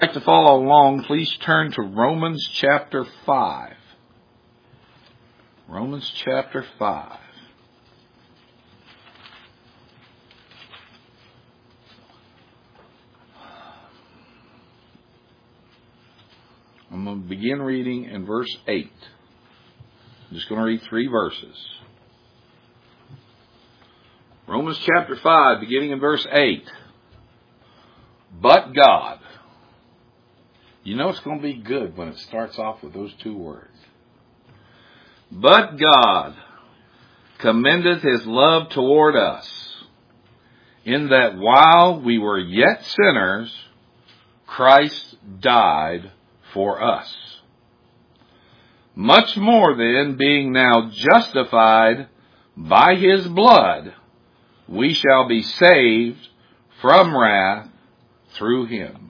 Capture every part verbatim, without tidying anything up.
Like to follow along, please turn to Romans chapter five. Romans chapter five. I'm going to begin reading in verse eight. I'm just going to read three verses. Romans chapter five, beginning in verse eight. But God. You know it's going to be good when it starts off with those two words. But God commendeth his love toward us, in that while we were yet sinners, Christ died for us. Much more then, being now justified by his blood, we shall be saved from wrath through him.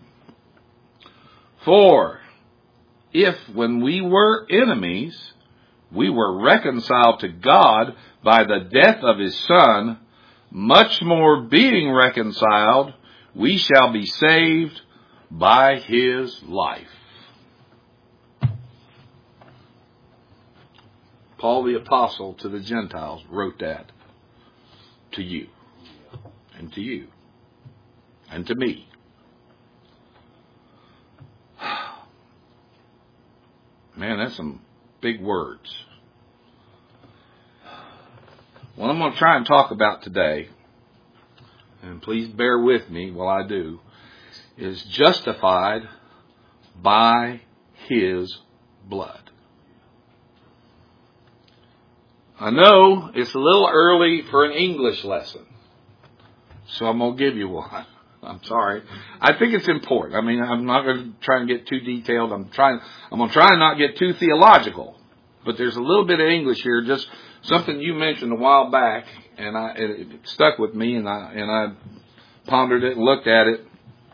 For if when we were enemies, we were reconciled to God by the death of his Son, much more being reconciled, we shall be saved by his life. Paul the Apostle to the Gentiles wrote that to you, and to you, and to me. Man, that's some big words. What I'm going to try and talk about today, and please bear with me while I do, is justified by his blood. I know it's a little early for an English lesson, so I'm going to give you one. I'm sorry. I think it's important. I mean, I'm not going to try and get too detailed. I'm trying. I'm going to try and not get too theological. But there's a little bit of English here. Just something you mentioned a while back, and I it, it stuck with me, and I and I pondered it and looked at it.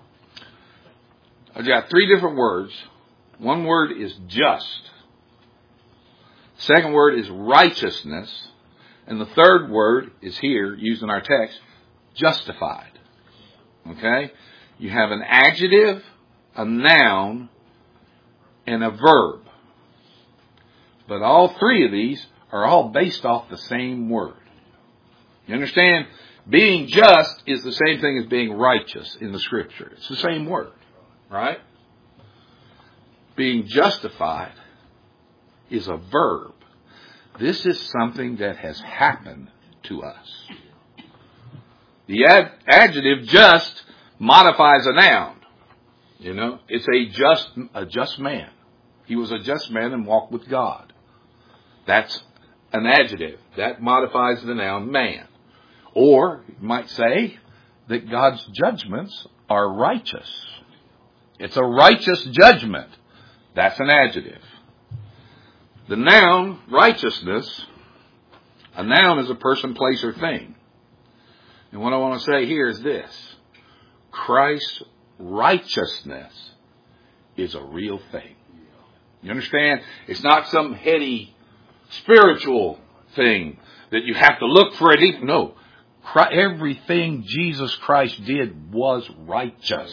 I've got three different words. One word is just. Second word is righteousness, and the third word is here used in our text, justified. Okay? You have an adjective, a noun, and a verb. But all three of these are all based off the same word. You understand? Being just is the same thing as being righteous in the Scripture. It's the same word. Right? Being justified is a verb. This is something that has happened to us. The ad- adjective just modifies a noun. You know, it's a just, a just man. He was a just man and walked with God. That's an adjective. That modifies the noun man. Or, you might say that God's judgments are righteous. It's a righteous judgment. That's an adjective. The noun, righteousness, a noun is a person, place, or thing. And what I want to say here is this. Christ's righteousness is a real thing. You understand? It's not some heady spiritual thing that you have to look for it. No. Everything Jesus Christ did was righteous.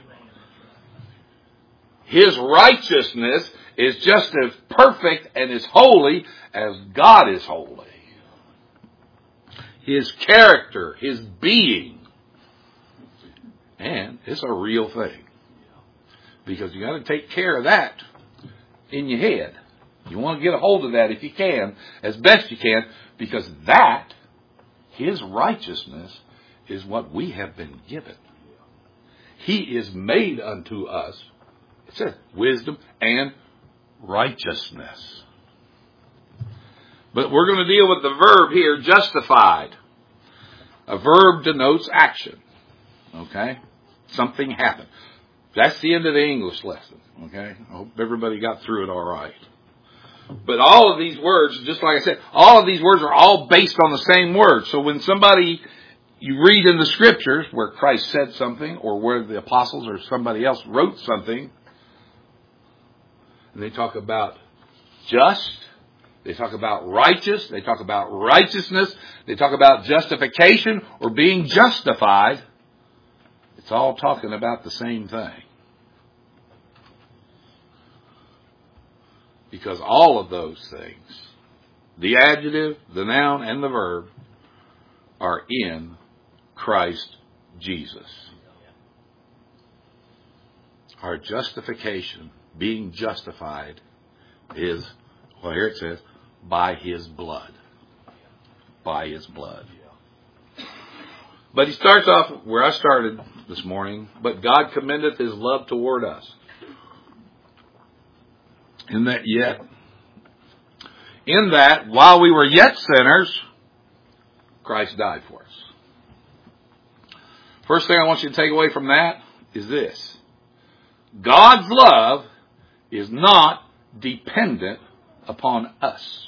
His righteousness is just as perfect and as holy as God is holy. His character, his being. And it's a real thing. Because you got to take care of that in your head. You want to get a hold of that if you can, as best you can, because that, his righteousness, is what we have been given. He is made unto us, it says, wisdom and righteousness. But we're going to deal with the verb here, justified. A verb denotes action. Okay? Something happened. That's the end of the English lesson. Okay? I hope everybody got through it all right. But all of these words, just like I said, all of these words are all based on the same word. So when somebody, you read in the Scriptures where Christ said something, or where the apostles or somebody else wrote something, and they talk about just, they talk about righteous, they talk about righteousness, they talk about justification or being justified, it's all talking about the same thing. Because all of those things, the adjective, the noun, and the verb, are in Christ Jesus. Our justification, being justified, is, well, here it says, by His blood. By His blood. But he starts off where I started this morning. But God commendeth His love toward us. In that yet, in that while we were yet sinners, Christ died for us. First thing I want you to take away from that is this. God's love is not dependent upon us.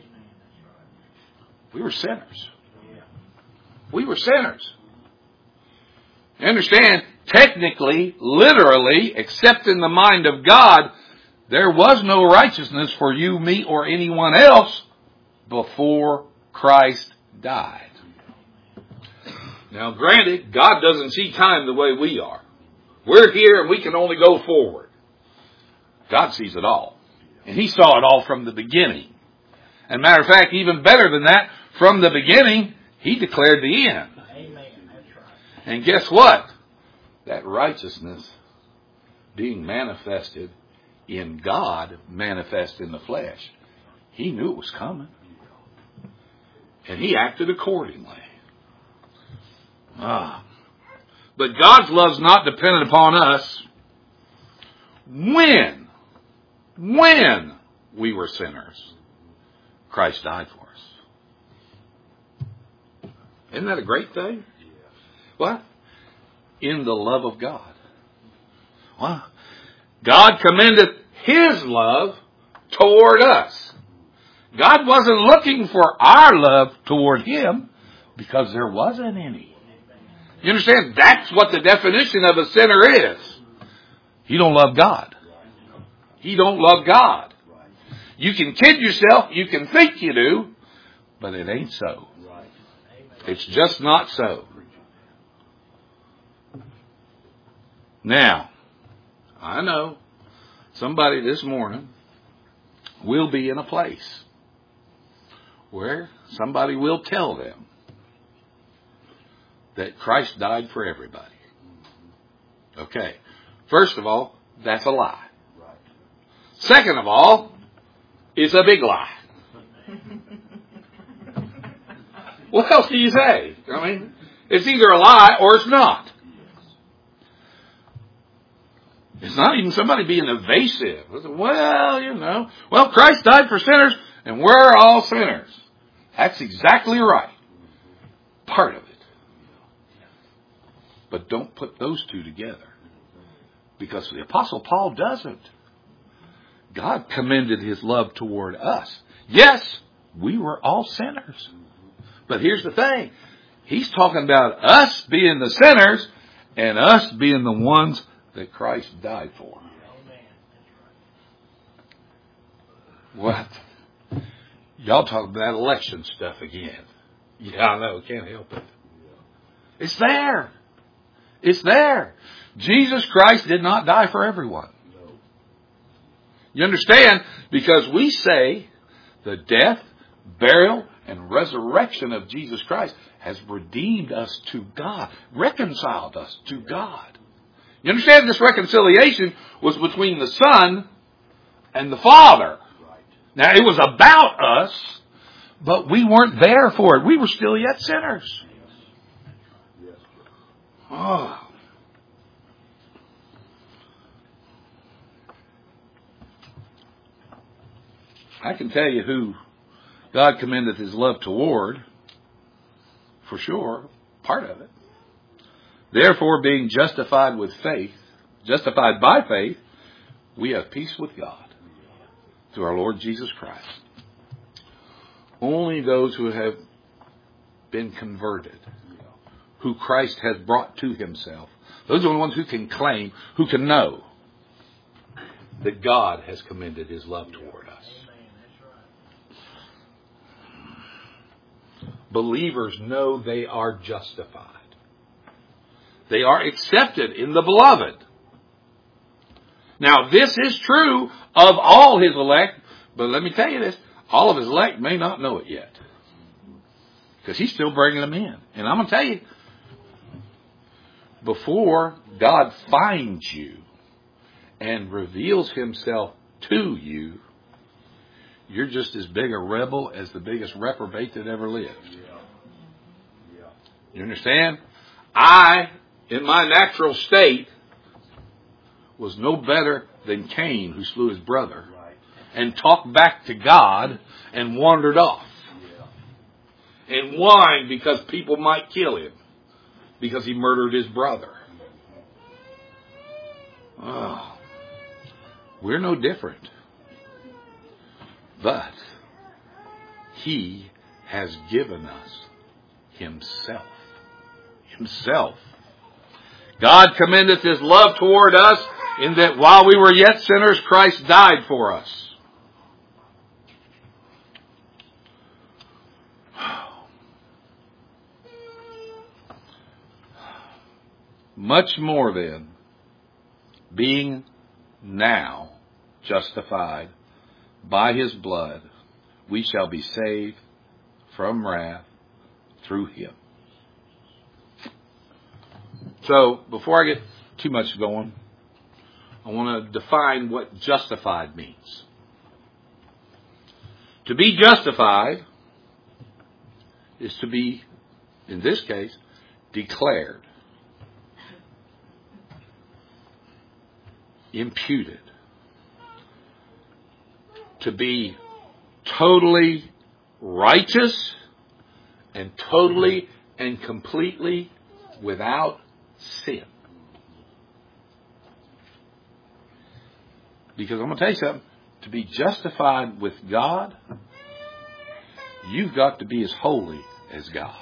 We were sinners. We were sinners. You understand, technically, literally, except in the mind of God, there was no righteousness for you, me, or anyone else before Christ died. Now, granted, God doesn't see time the way we are. We're here and we can only go forward. God sees it all. And He saw it all from the beginning. And matter of fact, even better than that, from the beginning, He declared the end. Amen. That's right. And guess what? That righteousness being manifested in God, manifest in the flesh. He knew it was coming. And He acted accordingly. Ah. But God's love's not dependent upon us. When, when we were sinners, Christ died for us. Isn't that a great thing? What? In the love of God. What? God commendeth His love toward us. God wasn't looking for our love toward Him because there wasn't any. You understand? That's what the definition of a sinner is. You don't love God. You don't love God. You can kid yourself. You can think you do. But it ain't so. It's just not so. Now, I know somebody this morning will be in a place where somebody will tell them that Christ died for everybody. Okay. First of all, that's a lie. Second of all, it's a big lie. What else do you say? I mean, it's either a lie or it's not. It's not even somebody being evasive. Well, you know, well, Christ died for sinners and we're all sinners. That's exactly right. Part of it. But don't put those two together. Because the Apostle Paul doesn't. God commended His love toward us. Yes, we were all sinners. But here's the thing. He's talking about us being the sinners and us being the ones that Christ died for. What? Y'all talking about election stuff again. Yeah, I know. Can't help it. It's there. It's there. Jesus Christ did not die for everyone. You understand? Because we say the death, burial, and resurrection of Jesus Christ has redeemed us to God, reconciled us to God. You understand? This reconciliation was between the Son and the Father. Now, it was about us, but we weren't there for it. We were still yet sinners. Oh. I can tell you who God commendeth His love toward, for sure, part of it. Therefore, being justified with faith, justified by faith, we have peace with God through our Lord Jesus Christ. Only those who have been converted, who Christ has brought to Himself, those are the ones who can claim, who can know that God has commended His love toward us. Believers know they are justified. They are accepted in the beloved. Now, this is true of all His elect But let me tell you this, all of his elect may not know it yet. Because he's still bringing them in. And I'm going to tell you, before God finds you and reveals himself to you, you're just as big a rebel as the biggest reprobate that ever lived. You understand? I, in my natural state, was no better than Cain, who slew his brother, and talked back to God and wandered off. And whined because people might kill him, because he murdered his brother. Oh, we're no different. But he has given us himself. Himself. God commendeth his love toward us in that while we were yet sinners, Christ died for us. Much more then, being now justified by his blood, we shall be saved from wrath through him. So, before I get too much going, I want to define what justified means. To be justified is to be, in this case, declared, imputed, to be totally righteous and totally and completely without sin. Because I'm going to tell you something, to be justified with God, you've got to be as holy as God.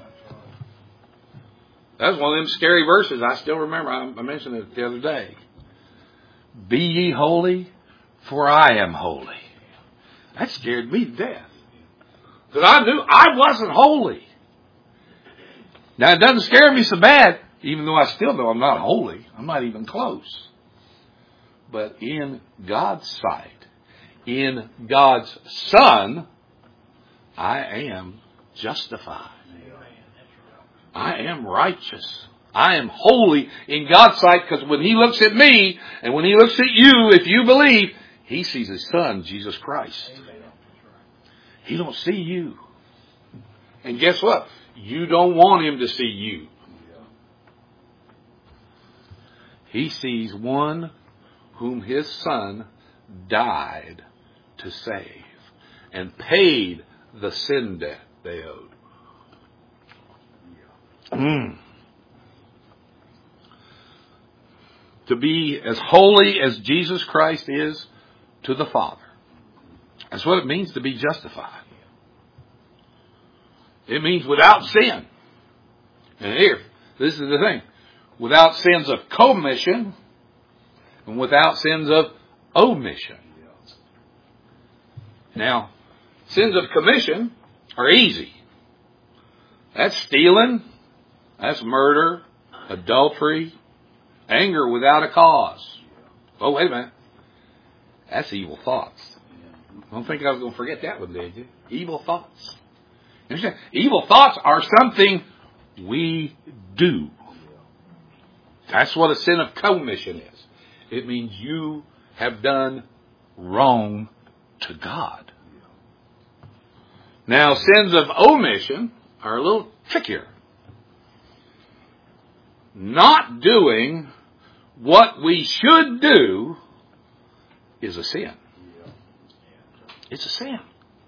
That was one of them scary verses. I still remember. I mentioned it the other day. Be ye holy, for I am holy. That scared me to death. Because I knew I wasn't holy. Now, it doesn't scare me so bad, even though I still know I'm not holy. I'm not even close. But in God's sight, in God's Son, I am justified. I am righteous. I am holy in God's sight, because when he looks at me and when he looks at you, if you believe, he sees his Son, Jesus Christ. He don't see you. And guess what? You don't want him to see you. He sees one whom his Son died to save and paid the sin debt they owed. Mm. To be as holy as Jesus Christ is to the Father. That's what it means to be justified. It means without sin. And here, this is the thing. Without sins of commission and without sins of omission. Now, sins of commission are easy. That's stealing. That's murder, adultery, anger without a cause. Oh, wait a minute. That's evil thoughts. I don't think I was going to forget that one, did you? Evil thoughts. You understand? Evil thoughts are something we do. That's what a sin of commission is. It means you have done wrong to God. Now, sins of omission are a little trickier. Not doing what we should do is a sin. It's a sin.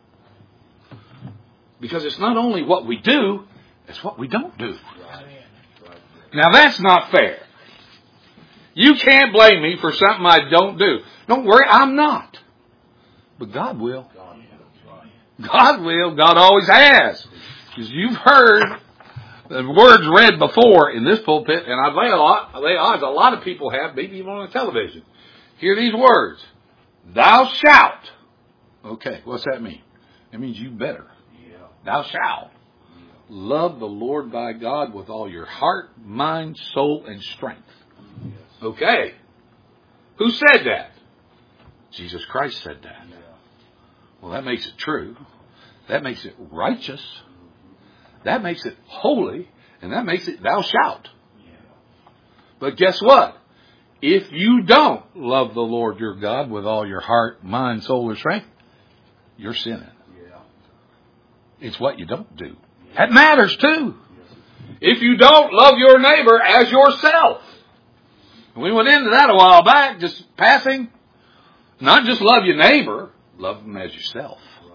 Because it's not only what we do, it's what we don't do. Now that's not fair. You can't blame me for something I don't do. Don't worry, I'm not. But God will. God will. God always has. Because you've heard the words read before in this pulpit, and I lay a lot, I lay odds a lot of people have, maybe even on the television. Hear these words. Thou shalt. Okay, what's that mean? It means you better. Yeah. Thou shalt yeah. love the Lord thy God with all your heart, mind, soul, and strength. Yes. Okay. Who said that? Jesus Christ said that. Yeah. Well, that makes it true. That makes it righteous. That makes it holy. And that makes it thou shalt. But guess what? If you don't love the Lord your God with all your heart, mind, soul, or strength, you're sinning. It's what you don't do. That matters too. If you don't love your neighbor as yourself. We went into that a while back, just passing. Not just love your neighbor, love them as yourself.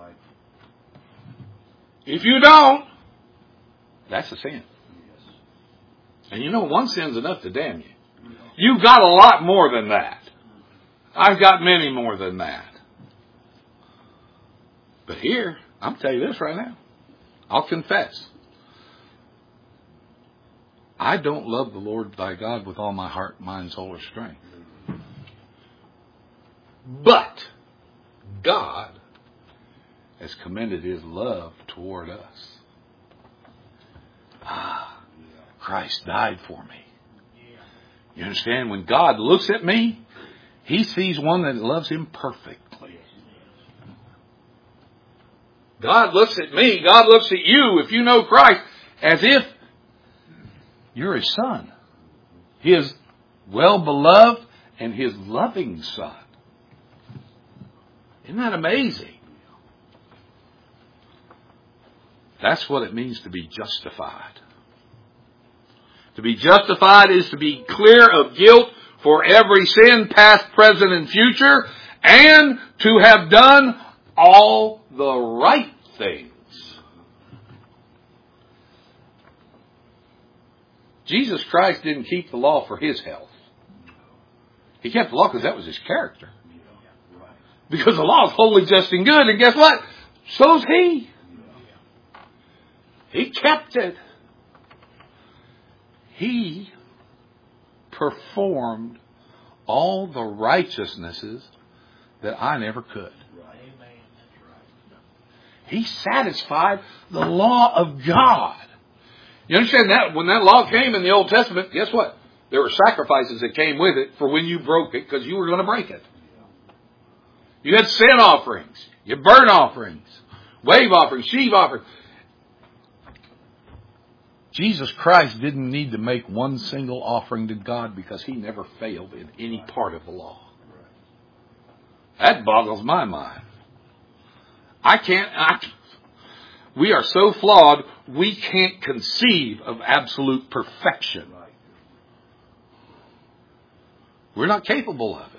If you don't, that's a sin. And you know, one sin's enough to damn you. You've got a lot more than that. I've got many more than that. But here, I'm telling you this right now. I'll confess. I don't love the Lord thy God with all my heart, mind, soul, or strength. But God has commended His love toward us. Ah, Christ died for me. You understand? When God looks at me, He sees one that loves Him perfectly. God looks at me, God looks at you, if you know Christ, as if you're His son. His well-beloved and His loving son. Isn't that amazing? That's what it means to be justified. To be justified is to be clear of guilt for every sin, past, present, and future, and to have done all the right things. Jesus Christ didn't keep the law for His health. He kept the law because that was His character. Because the law is holy, just, and good, and guess what? So's He. He kept it. He performed all the righteousnesses that I never could. He satisfied the law of God. You understand that? When that law came in the Old Testament, guess what? There were sacrifices that came with it for when you broke it, because you were going to break it. You had sin offerings, you had burnt offerings, wave offerings, sheave offerings. Jesus Christ didn't need to make one single offering to God because He never failed in any part of the law. That boggles my mind. I can't, I, we are so flawed, we can't conceive of absolute perfection. We're not capable of it.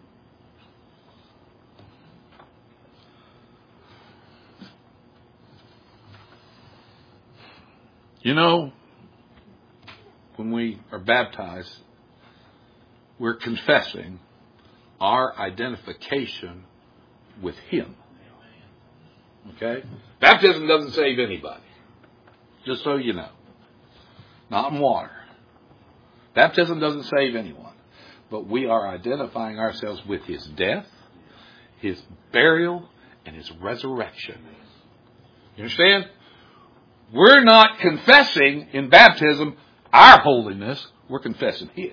You know, when we are baptized, we're confessing our identification with Him. Okay? Baptism doesn't save anybody. Just so you know. Not in water. Baptism doesn't save anyone. But we are identifying ourselves with His death, His burial, and His resurrection. You understand? We're not confessing in baptism our holiness. We're confessing His.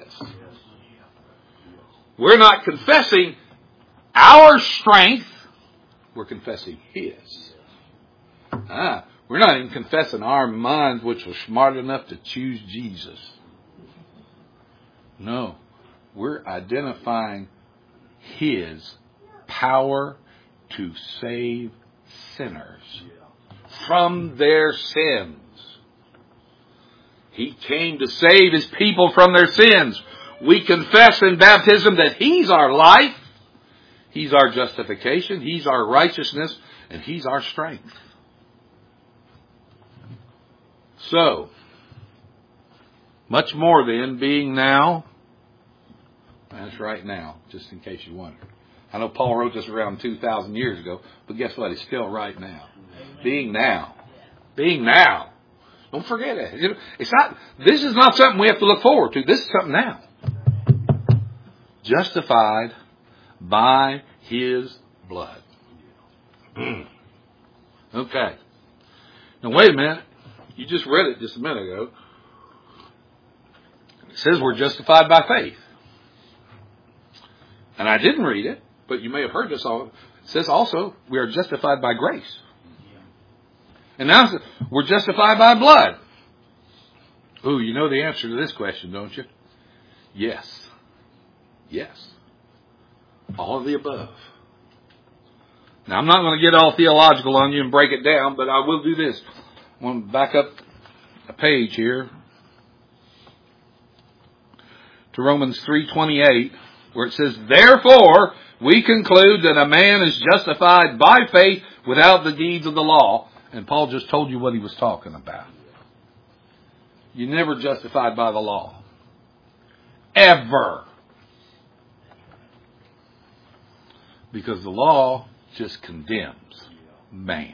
We're not confessing our strength. We're confessing His. Ah, we're not even confessing our minds, which was smart enough to choose Jesus. No. We're identifying His power to save sinners from their sins. He came to save His people from their sins. We confess in baptism that He's our life, He's our justification, He's our righteousness, and He's our strength. So, much more then, being now, that's right now, just in case you wondered. I know Paul wrote this around two thousand years ago, but guess what? It's still right now. Being now. Being now. Don't forget it. It's not, this is not something we have to look forward to. This is something now. Justified by His blood. Okay. Now wait a minute. You just read it just a minute ago. It says we're justified by faith. And I didn't read it, but you may have heard this all. It says also we are justified by grace. And now we're justified by blood. Ooh, you know the answer to this question, don't you? Yes. Yes. All of the above. Now, I'm not going to get all theological on you and break it down, but I will do this. I'm going to back up a page here to Romans three twenty-eight, where it says, therefore, we conclude that a man is justified by faith without the deeds of the law. And Paul just told you what he was talking about. You're never justified by the law. Ever. Because the law just condemns man.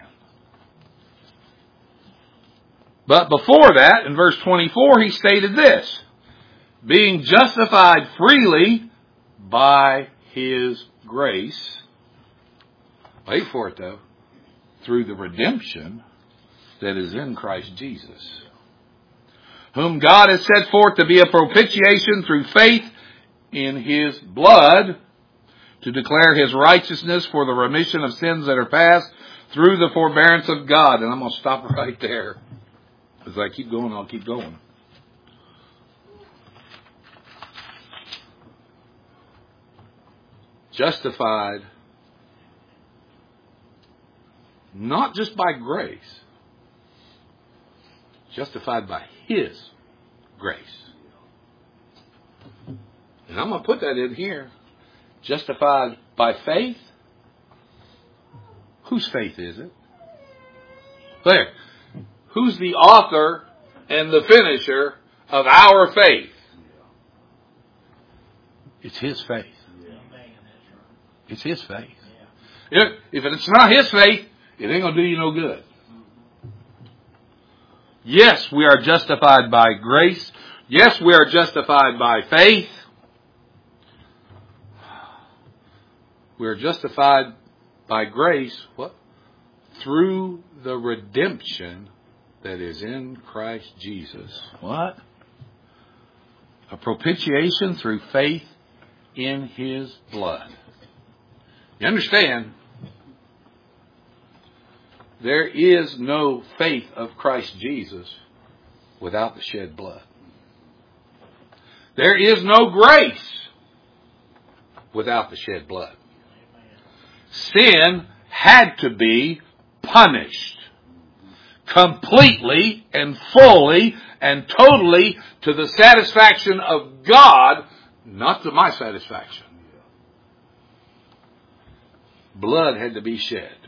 But before that, in verse twenty-four, he stated this. Being justified freely by his grace. Wait for it though. Through the redemption that is in Christ Jesus. Whom God has set forth to be a propitiation through faith in his blood, to declare his righteousness for the remission of sins that are past through the forbearance of God. And I'm going to stop right there. As I keep going, I'll keep going. Justified not just by grace, justified by his grace. And I'm going to put that in here. Justified by faith. Whose faith is it? There. Who's the author and the finisher of our faith? It's his faith. It's his faith. If, if it's not his faith, it ain't going to do you no good. Yes, we are justified by grace. Yes, we are justified by faith. We are justified by grace, what? Through the redemption that is in Christ Jesus. What? A propitiation through faith in his blood. You understand? There is no faith of Christ Jesus without the shed blood. There is no grace without the shed blood. Sin had to be punished completely and fully and totally to the satisfaction of God, not to my satisfaction. Blood had to be shed.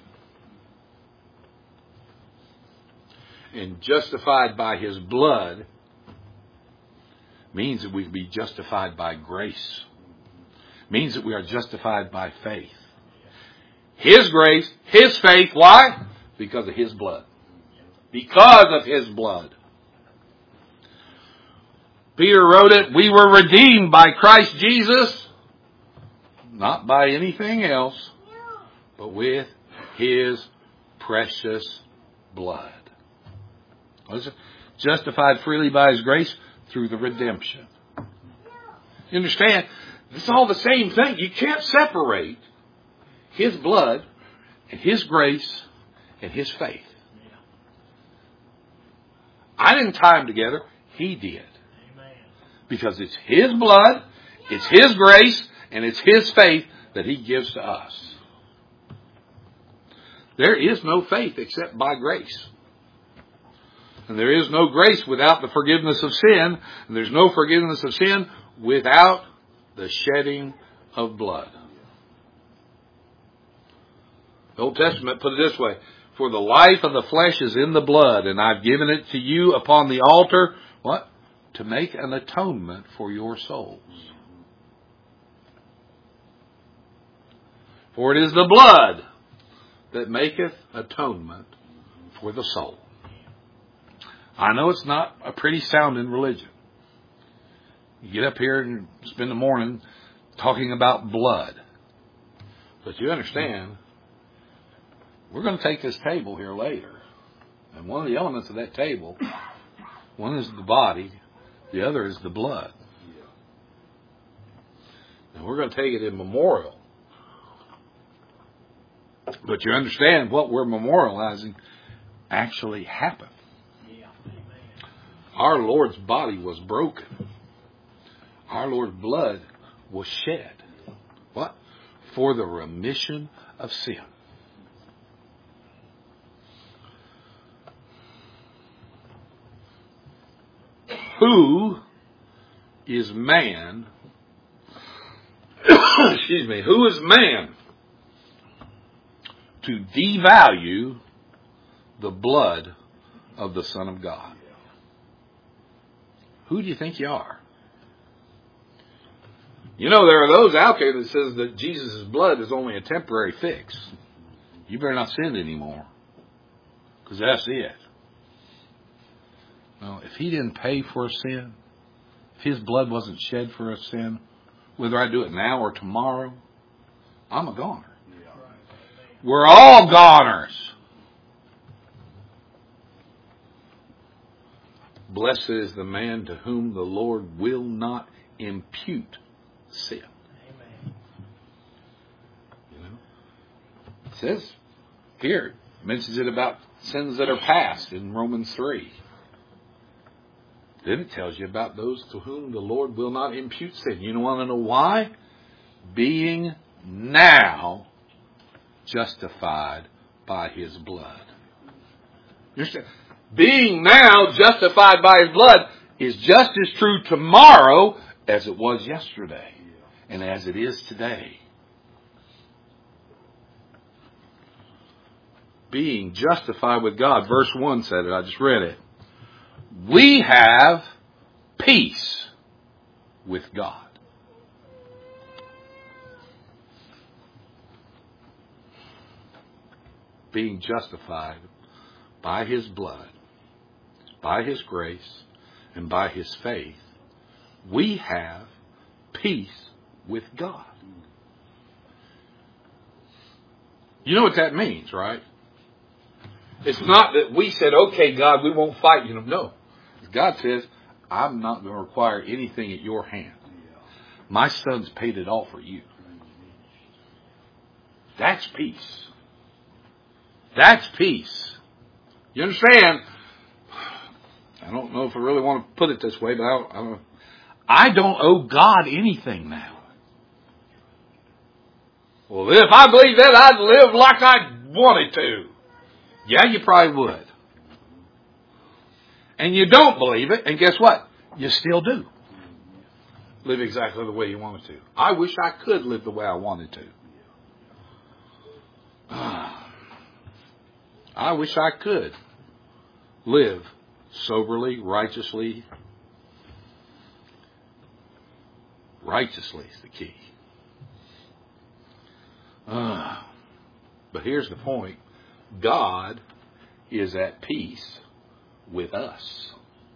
And justified by his blood means that we can be justified by grace. Means that we are justified by faith. His grace, his faith, why? Because of his blood. Because of his blood. Peter wrote it, we were redeemed by Christ Jesus, not by anything else, but with his precious blood. Was it? Justified freely by his grace through the redemption. You understand? It's all the same thing. You can't separate his blood and his grace and his faith. I didn't tie them together. He did. Because it's his blood, it's his grace, and it's his faith that he gives to us. There is no faith except by grace. And there is no grace without the forgiveness of sin. And there's no forgiveness of sin without the shedding of blood. The Old Testament put it this way. For the life of the flesh is in the blood, and I've given it to you upon the altar. What? To make an atonement for your souls. For it is the blood that maketh atonement for the soul. I know it's not a pretty sounding religion. You get up here and spend the morning talking about blood. But you understand, we're going to take this table here later. And one of the elements of that table, one is the body, the other is the blood. And we're going to take it in memorial But you understand what we're memorializing actually happened. Our Lord's body was broken. Our Lord's blood was shed. What? For the remission of sin. Who is man? Excuse me. Who is man to devalue the blood of the Son of God? Who do you think you are? You know, there are those out there that says that Jesus' blood is only a temporary fix. You better not sin anymore, because that's it. Well, if he didn't pay for a sin, if his blood wasn't shed for a sin, whether I do it now or tomorrow, I'm a goner. We're all goners. Blessed is the man to whom the Lord will not impute sin. Amen. You know, it says here, it mentions it about sins that are past in Romans three. Then it tells you about those to whom the Lord will not impute sin. You want to know why? Being now justified by his blood. You understand? Being now justified by his blood is just as true tomorrow as it was yesterday and as it is today. Being justified with God. Verse one said it. I just read it. We have peace with God. Being justified by his blood, by his grace, and by his faith, we have peace with God. You know what that means, right? It's not that we said, okay, God, we won't fight you. No. God says, I'm not going to require anything at your hand. My son's paid it all for you. That's peace. That's peace. You understand? I don't know if I really want to put it this way, but I don't, I don't owe God anything now. Well, if I believe that, I'd live like I wanted to. Yeah, you probably would. And you don't believe it, and guess what? You still do. Live exactly the way you wanted to. I wish I could live the way I wanted to. I wish I could live soberly, righteously. Righteously is the key. Uh, but here's the point. God is at peace with us.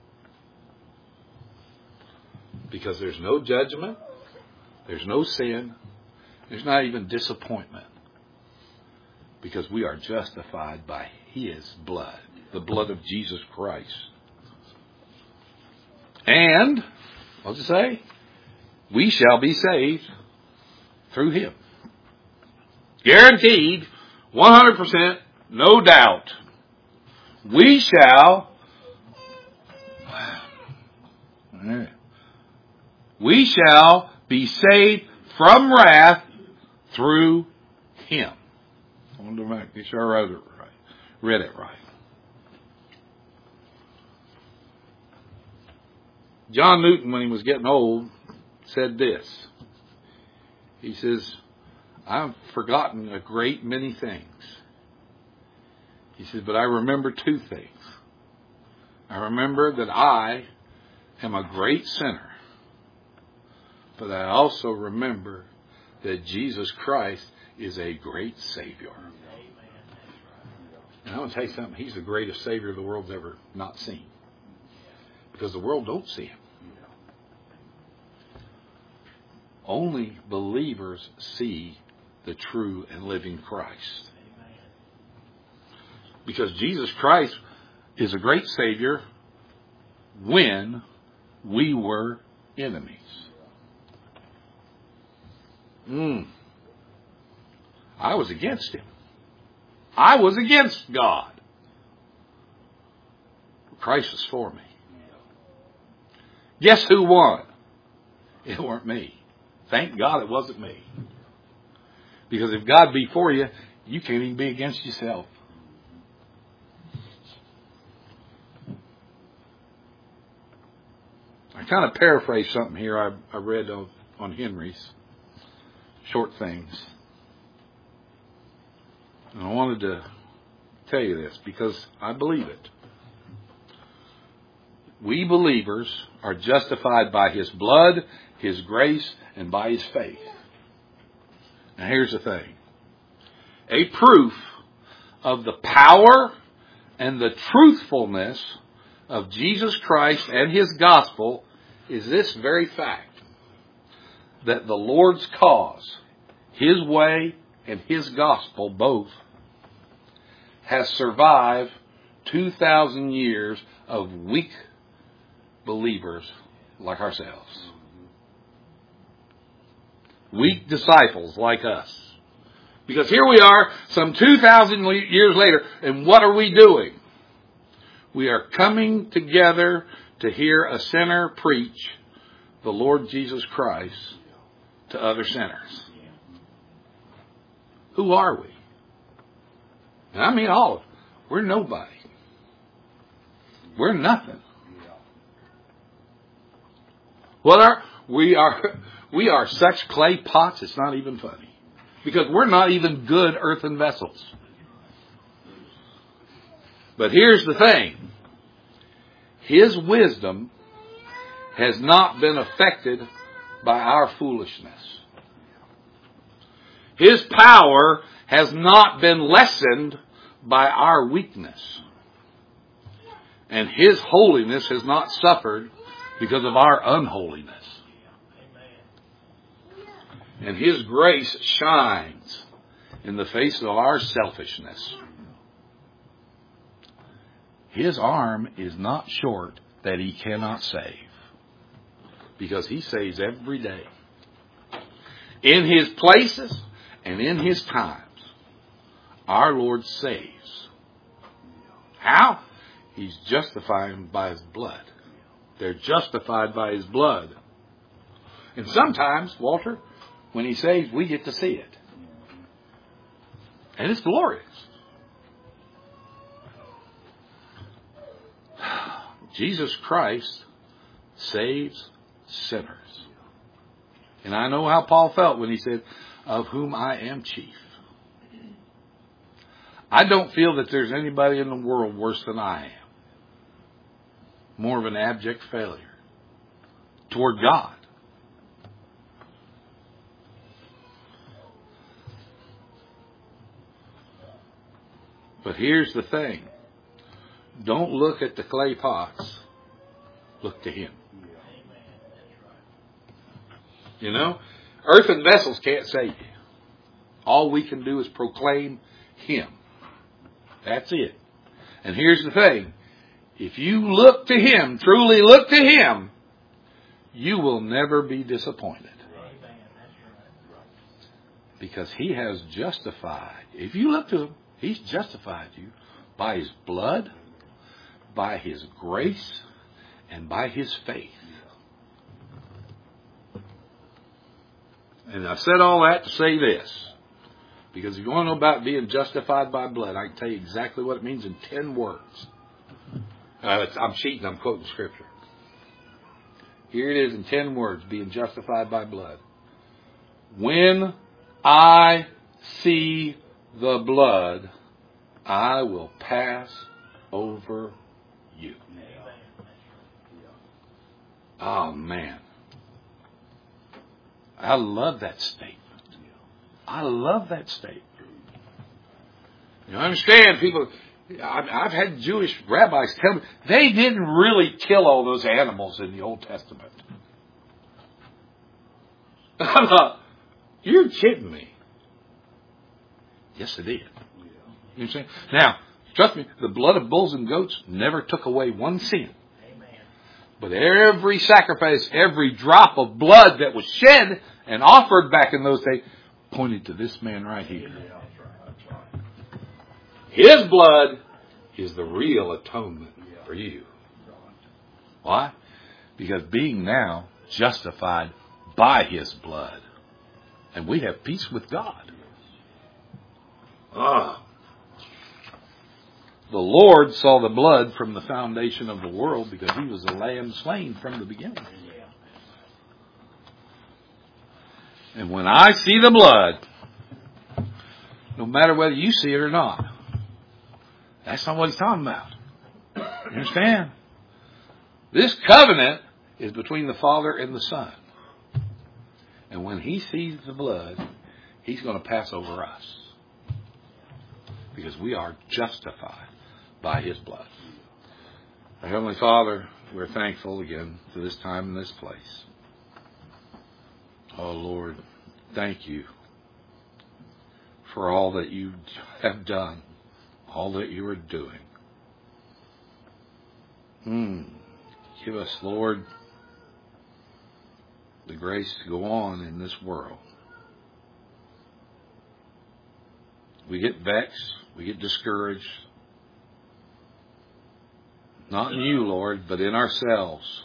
Because there's no judgment, there's no sin, there's not even disappointment. Because we are justified by his blood, the blood of Jesus Christ. And, what's it say? We shall be saved through him. Guaranteed, one hundred percent, no doubt. We shall we shall be saved from wrath through him. I want to make sure I read it right. Read it right. John Newton, when he was getting old, said this. He says, I've forgotten a great many things. He says, but I remember two things. I remember that I am a great sinner. But I also remember that Jesus Christ is a great Savior. And I'm going to tell you something. He's the greatest Savior the world's ever not seen. Because the world don't see him. Only believers see the true and living Christ. Because Jesus Christ is a great Savior when we were enemies. Mm. I was against him. I was against God. Christ was for me. Guess who won? It weren't me. Thank God it wasn't me. Because if God be for you, you can't even be against yourself. I kind of paraphrase something here I, I read on, on Henry's Short Things. And I wanted to tell you this because I believe it. We believers are justified by His blood, His grace, and by His faith. Now here's the thing. A proof of the power and the truthfulness of Jesus Christ and His gospel is this very fact. That the Lord's cause, His way and His gospel both, has survived two thousand years of weak believers like ourselves. Weak disciples like us. Because here we are, some two thousand years later, and what are we doing? We are coming together to hear a sinner preach the Lord Jesus Christ to other sinners. Who are we? And I mean all of us. We're nobody. We're nothing. What are we are we are such clay pots, it's not even funny. Because we're not even good earthen vessels. But here's the thing. His wisdom has not been affected by our foolishness. His power has not been lessened by our weakness. And His holiness has not suffered because of our unholiness. And His grace shines in the face of our selfishness. His arm is not short that He cannot save. Because He saves every day. In His places and in His times, our Lord saves. How? He's justifying by His blood. They're justified by His blood. And sometimes, Walter, when He saves, we get to see it. And it's glorious. Jesus Christ saves sinners. And I know how Paul felt when he said, of whom I am chief. I don't feel that there's anybody in the world worse than I am. More of an abject failure toward God. But here's the thing. Don't look at the clay pots. Look to Him. You know, earthen vessels can't save you. All we can do is proclaim Him. That's it. And here's the thing. If you look to Him, truly look to Him, you will never be disappointed. Because He has justified. If you look to Him, He's justified you by His blood, by His grace, and by His faith. And I said all that to say this. Because if you want to know about being justified by blood, I can tell you exactly what it means in ten words. Uh, I'm cheating, I'm quoting Scripture. Here it is in ten words, being justified by blood. When I see the blood, I will pass over you. Oh, man. I love that statement. I love that statement. You understand, people, I've had Jewish rabbis tell me, they didn't really kill all those animals in the Old Testament. I'm not, you're kidding me. Yes, they did. You understand? Now, trust me, the blood of bulls and goats never took away one sin. But every sacrifice, every drop of blood that was shed and offered back in those days pointed to this man right here. His blood is the real atonement for you. Why? Because being now justified by His blood. And we have peace with God. Ah. The Lord saw the blood from the foundation of the world because He was the Lamb slain from the beginning. And when I see the blood, no matter whether you see it or not, that's not what He's talking about. You understand? This covenant is between the Father and the Son. And when He sees the blood, He's going to pass over us. Because we are justified by His blood. Our Heavenly Father, we're thankful again for this time and this place. Oh Lord, thank You for all that You have done, all that You are doing. Hmm. Give us, Lord, the grace to go on in this world. We get vexed, we get discouraged. Not in You, Lord, but in ourselves.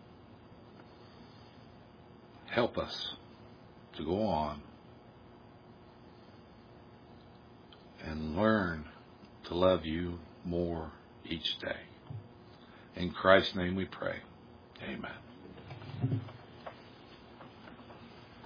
Help us to go on and learn to love You more each day. In Christ's name we pray. Amen.